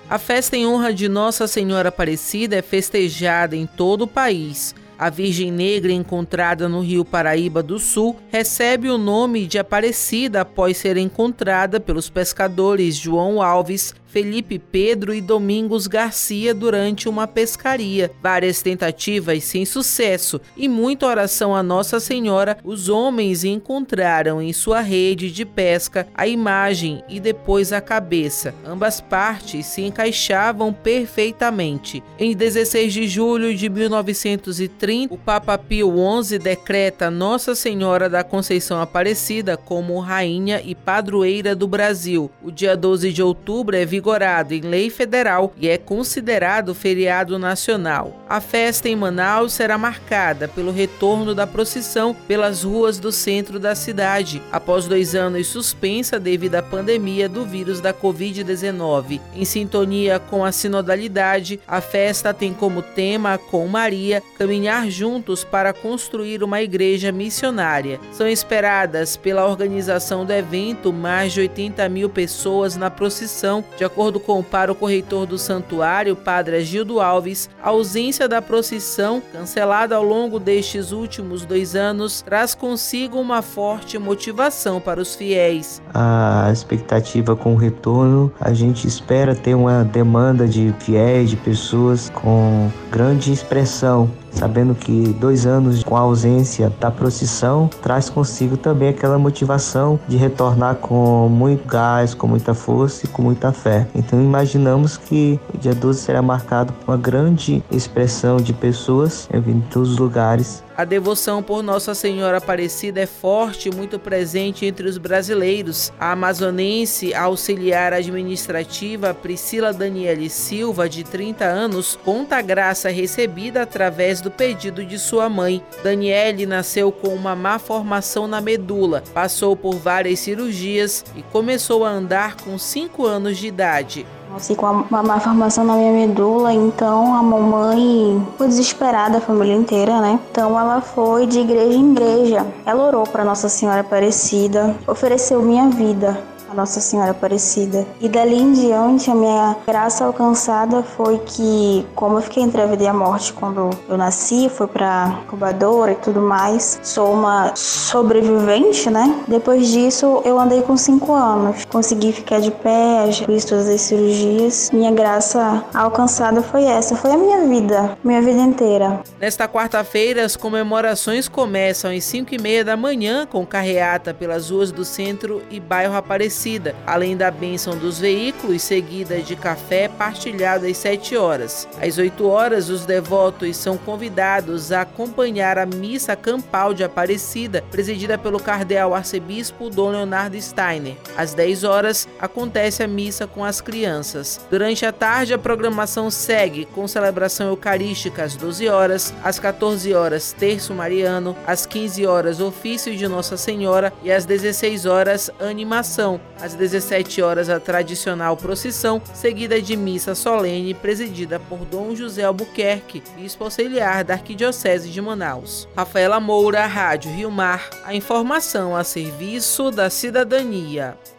A festa em honra de Nossa Senhora Aparecida é festejada em todo o país. A Virgem Negra, encontrada no Rio Paraíba do Sul, recebe o nome de Aparecida após ser encontrada pelos pescadores João Alves, Felipe Pedro e Domingos Garcia durante uma pescaria. Várias tentativas sem sucesso e muita oração a Nossa Senhora, os homens encontraram em sua rede de pesca a imagem e depois a cabeça. Ambas partes se encaixavam perfeitamente. Em 16 de julho de 1930, o Papa Pio XI decreta Nossa Senhora da Conceição Aparecida como rainha e padroeira do Brasil. O dia 12 de outubro é vigorado em lei federal e é considerado feriado nacional. A festa em Manaus será marcada pelo retorno da procissão pelas ruas do centro da cidade, após 2 anos suspensa devido à pandemia do vírus da Covid-19. Em sintonia com a sinodalidade, a festa tem como tema, com Maria, caminhar juntos para construir uma igreja missionária. São esperadas pela organização do evento mais de 80 mil pessoas na procissão. De acordo com o pároco-reitor do santuário, Padre Agildo Alves, a ausência da procissão, cancelada ao longo destes últimos 2 anos, traz consigo uma forte motivação para os fiéis. A expectativa com o retorno, a gente espera ter uma demanda de fiéis, de pessoas com grande expressão, sabendo que 2 anos com a ausência da procissão traz consigo também aquela motivação de retornar com muito gás, com muita força e com muita fé. Então imaginamos que o dia 12 será marcado por uma grande expressão de pessoas em todos os lugares. A devoção por Nossa Senhora Aparecida é forte e muito presente entre os brasileiros. A amazonense auxiliar administrativa Priscila Daniele Silva, de 30 anos, conta a graça recebida através do pedido de sua mãe. Daniele nasceu com uma má formação na medula, passou por várias cirurgias e começou a andar com 5 anos de idade. Nasci com uma má formação na minha medula, então a mamãe foi desesperada, a família inteira, né? Então ela foi de igreja em igreja. Ela orou para Nossa Senhora Aparecida, ofereceu minha vida a Nossa Senhora Aparecida. E dali em diante, a minha graça alcançada foi que, como eu fiquei entre a vida e a morte quando eu nasci, fui pra incubadora e tudo mais, sou uma sobrevivente, né? Depois disso, eu andei com 5 anos. Consegui ficar de pé, fiz todas as cirurgias. Minha graça alcançada foi essa, foi a minha vida inteira. Nesta quarta-feira, as comemorações começam às 5h30 da manhã, com carreata pelas ruas do centro e bairro Aparecida, além da bênção dos veículos, seguida de café partilhado às 7 horas. Às 8 horas, os devotos são convidados a acompanhar a missa campal de Aparecida, presidida pelo cardeal arcebispo Dom Leonardo Steiner. Às 10 horas, acontece a missa com as crianças. Durante a tarde, a programação segue com celebração eucarística às 12 horas, às 14 horas, terço mariano, às 15 horas, ofício de Nossa Senhora e às 16 horas, animação. Às 17 horas, a tradicional procissão, seguida de missa solene, presidida por Dom José Albuquerque, bispo auxiliar da Arquidiocese de Manaus. Rafaela Moura, Rádio Rio Mar, a informação a serviço da cidadania.